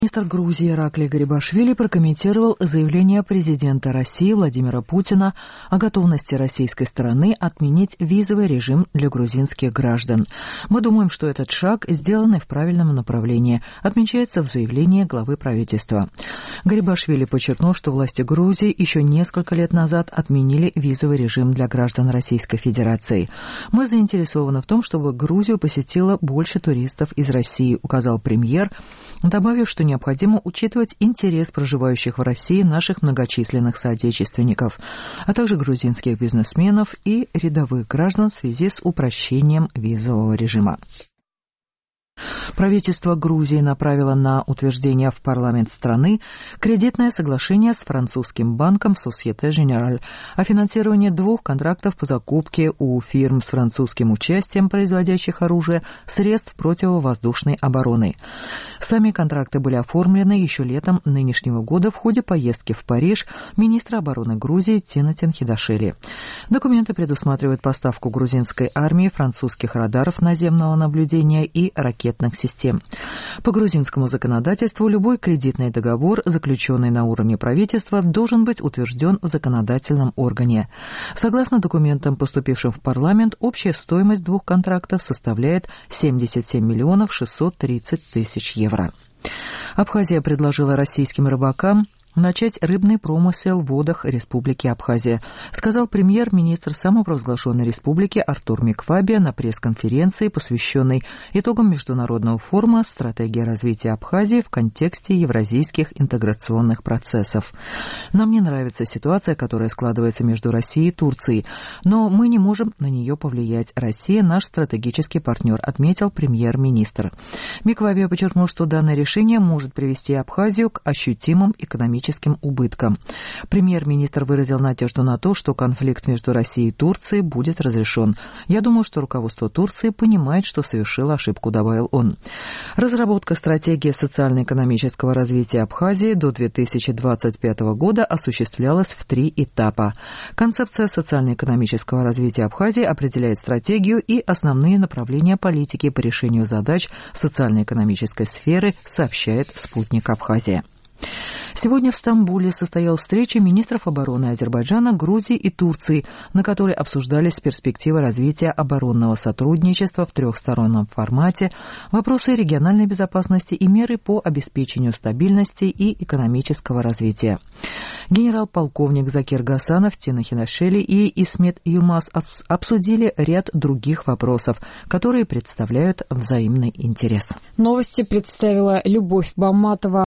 Министр Грузии Ираклий Гарибашвили прокомментировал заявление президента России Владимира Путина о готовности российской стороны отменить визовый режим для грузинских граждан. Мы думаем, что этот шаг сделан в правильном направлении, отмечается в заявлении главы правительства. Гарибашвили подчеркнул, что власти Грузии еще несколько лет назад отменили визовый режим для граждан Российской Федерации. Мы заинтересованы в том, чтобы Грузию посетило больше туристов из России, указал премьер, добавив, что необходимо учитывать интерес проживающих в России наших многочисленных соотечественников, а также грузинских бизнесменов и рядовых граждан в связи с упрощением визового режима. Правительство Грузии направило на утверждение в парламент страны кредитное соглашение с французским банком Société Générale о финансировании 2 контрактов по закупке у фирм с французским участием, производящих оружие, средств противовоздушной обороны. Сами контракты были оформлены еще летом нынешнего года в ходе поездки в Париж министра обороны Грузии Тинати Хидашвили. Документы предусматривают поставку грузинской армии французских радаров наземного наблюдения и ракетных систем. По грузинскому законодательству любой кредитный договор, заключенный на уровне правительства, должен быть утвержден в законодательном органе. Согласно документам, поступившим в парламент, общая стоимость 2 контрактов составляет 77 миллионов 630 тысяч евро. Абхазия предложила российским рыбакам начать рыбный промысел в водах Республики Абхазия, сказал премьер-министр самопровозглашенной республики Артур Миквабе на пресс-конференции, посвященной итогам международного форума «Стратегия развития Абхазии в контексте евразийских интеграционных процессов». Нам не нравится ситуация, которая складывается между Россией и Турцией, но мы не можем на нее повлиять. Россия – наш стратегический партнер, отметил премьер-министр. Миквабе подчеркнул, что данное решение может привести Абхазию к ощутимым экономическим убыткам. Премьер-министр выразил надежду на то, что конфликт между Россией и Турцией будет разрешен. Я думаю, что руководство Турции понимает, что совершило ошибку, добавил он. Разработка стратегии социально-экономического развития Абхазии до 2025 года осуществлялась в 3 этапа. Концепция социально-экономического развития Абхазии определяет стратегию и основные направления политики по решению задач социально-экономической сферы, сообщает «Спутник Абхазия». Сегодня в Стамбуле состоялась встреча министров обороны Азербайджана, Грузии и Турции, на которой обсуждались перспективы развития оборонного сотрудничества в трехстороннем формате, вопросы региональной безопасности и меры по обеспечению стабильности и экономического развития. Генерал-полковник Закир Гасанов, Тина Хидашвили и Исмет Юлмаз обсудили ряд других вопросов, которые представляют взаимный интерес. Новости представила Любовь Баматова.